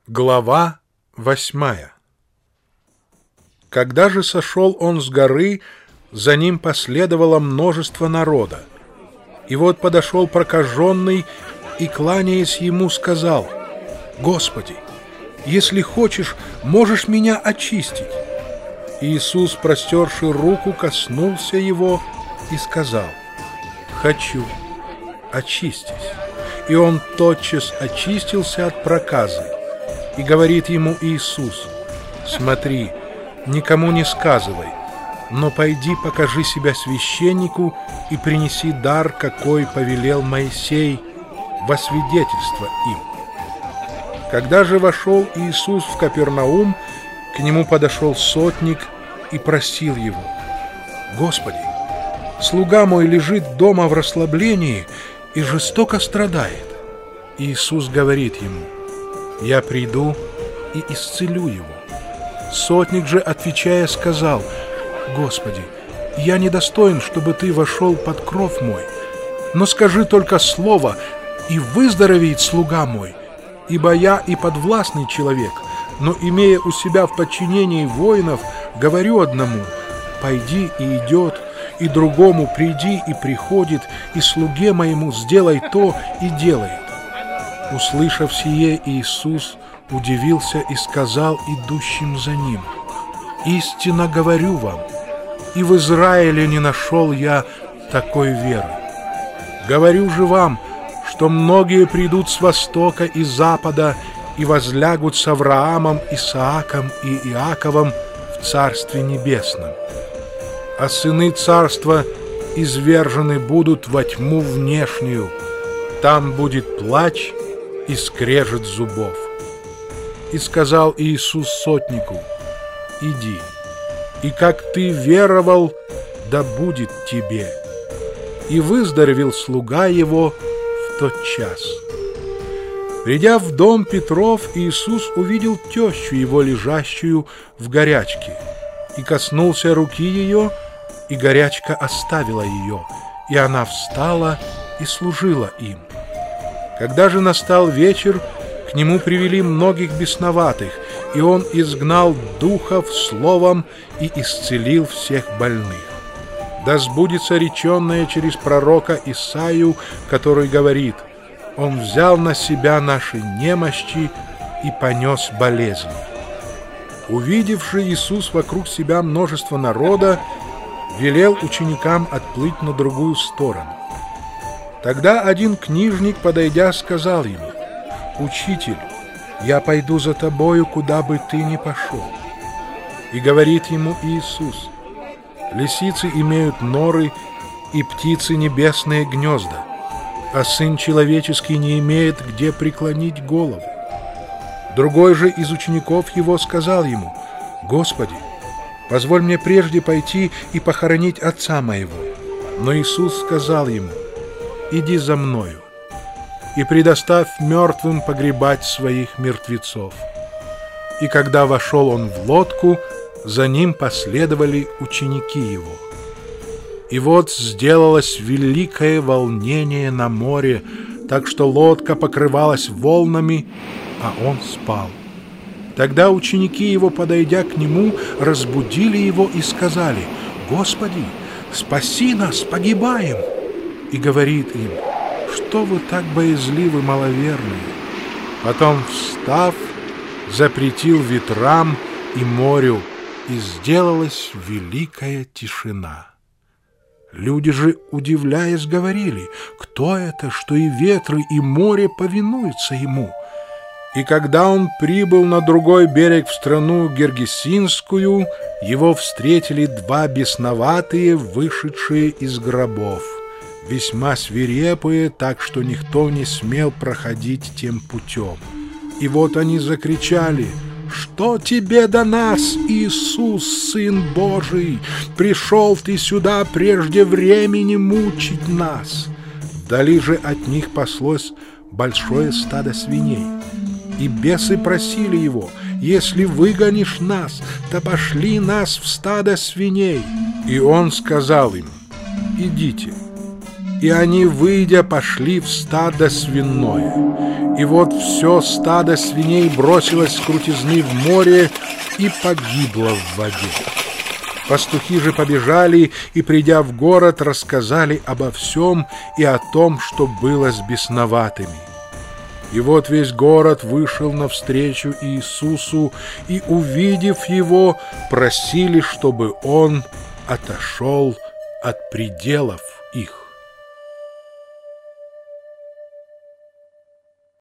Глава 8. Когда же сошел он с горы, за ним последовало множество народа. И вот подошел прокаженный и, кланяясь ему, сказал: «Господи, если хочешь, можешь меня очистить». Иисус, простерши руку, коснулся его и сказал: «Хочу, очистись». И он тотчас очистился от проказы. И говорит ему Иисус: «Смотри, никому не сказывай, но пойди покажи себя священнику и принеси дар, какой повелел Моисей, во свидетельство им». Когда же вошел Иисус в Капернаум, к нему подошел сотник и просил его: «Господи, слуга мой лежит дома в расслаблении и жестоко страдает». Иисус говорит ему: «Я приду и исцелю его». Сотник же, отвечая, сказал: «Господи, я недостоин, чтобы ты вошел под кров мой, но скажи только слово, и выздоровеет слуга мой, ибо я и подвластный человек, но, имея у себя в подчинении воинов, говорю одному: пойди, и идет, и другому: приди, и приходит, и слуге моему: сделай то, и делает». Услышав сие, Иисус удивился и сказал идущим за ним: «Истинно говорю вам, и в Израиле не нашел я такой веры. Говорю же вам, что многие придут с востока и запада и возлягут с Авраамом, Исааком и Иаковом в Царстве Небесном. А сыны Царства извержены будут во тьму внешнюю, там будет плач и скрежет зубов». И сказал Иисус сотнику: «Иди, и как ты веровал, да будет тебе». И выздоровел слуга его в тот час. Придя в дом Петров, Иисус увидел тещу его, лежащую в горячке, и коснулся руки ее, и горячка оставила ее, и она встала и служила им. Когда же настал вечер, к нему привели многих бесноватых, и он изгнал духов словом и исцелил всех больных. Да сбудется реченное через пророка Исаию, который говорит: «Он взял на себя наши немощи и понес болезни». Увидевши Иисус вокруг себя множество народа, велел ученикам отплыть на другую сторону. Тогда один книжник, подойдя, сказал ему: «Учитель, я пойду за тобою, куда бы ты ни пошел». И говорит ему Иисус: «Лисицы имеют норы, и птицы небесные гнезда, а Сын Человеческий не имеет где преклонить голову». Другой же из учеников его сказал ему: «Господи, позволь мне прежде пойти и похоронить отца моего». Но Иисус сказал ему: «Иди за мною, и предоставь мертвым погребать своих мертвецов». И когда вошел он в лодку, за ним последовали ученики его. И вот сделалось великое волнение на море, так что лодка покрывалась волнами, а он спал. Тогда ученики его, подойдя к нему, разбудили его и сказали: «Господи, спаси нас, погибаем!» И говорит им: «Что вы так боязливы, маловерные?» Потом, встав, запретил ветрам и морю, и сделалась великая тишина. Люди же, удивляясь, говорили: «Кто это, что и ветры, и море повинуются ему?» И когда он прибыл на другой берег, в страну Гергесинскую, его встретили два бесноватые, вышедшие из гробов, весьма свирепые, так что никто не смел проходить тем путем. И вот они закричали: «Что тебе до нас, Иисус, Сын Божий? Пришел ты сюда прежде времени мучить нас!» Вдали же от них паслось большое стадо свиней. И бесы просили его: «Если выгонишь нас, то пошли нас в стадо свиней». И он сказал им: «Идите». И они, выйдя, пошли в стадо свиное. И вот все стадо свиней бросилось с крутизны в море и погибло в воде. Пастухи же побежали и, придя в город, рассказали обо всем и о том, что было с бесноватыми. И вот весь город вышел навстречу Иисусу, и, увидев его, просили, чтобы он отошел от пределов их.